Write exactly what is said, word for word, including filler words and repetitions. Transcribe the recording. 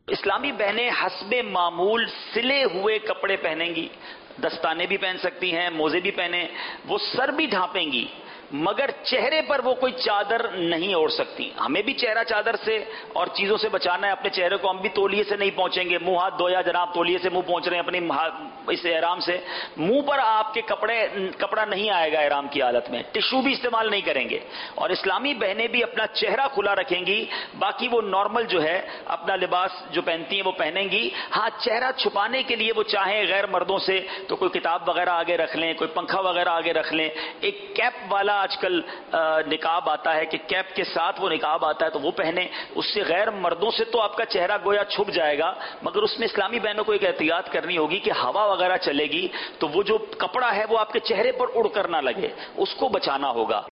इस्लामी बहनें हस्बे मामूल सिले हुए कपड़े पहनेंगी, दस्ताने भी पहन सकती हैं, मोजे भी पहने, वो सर भी ढांपेंगी, मगर चेहरे पर वो कोई चादर नहीं ओढ़ सकती। हमें भी चेहरा चादर से और चीजों से बचाना है अपने चेहरे को, हम भी तौलिए से नहीं पहुंचेंगे। मुंह हाथ धोया जनाब, तौलिए से मुंह पहुंच रहे हैं अपनी इस एहराम से, मुंह पर आपके कपड़े कपड़ा नहीं आएगा एहराम की हालत में, टिश्यू भी इस्तेमाल नहीं करेंगे। और इस्लामी बहनें भी अपना चेहरा खुला रखेंगी, बाकी वो नॉर्मल जो है अपना लिबास जो पहनती हैं वो पहनेंगी। हाँ, चेहरा छुपाने के लिए वो चाहे गैर मर्दों से तो कोई किताब वगैरह आगे रख लें, कोई पंखा वगैरह आगे रख लें, एक कैप वाला आजकल निकाब आता है कि कैप के साथ वो निकाब आता है तो वो पहने, उससे गैर मर्दों से तो आपका चेहरा गोया छुप जाएगा, मगर उसमें इस्लामी बहनों को एक एहतियात करनी होगी कि हवा वगैरह चलेगी तो वो जो कपड़ा है वो आपके चेहरे पर उड़कर ना लगे, उसको बचाना होगा।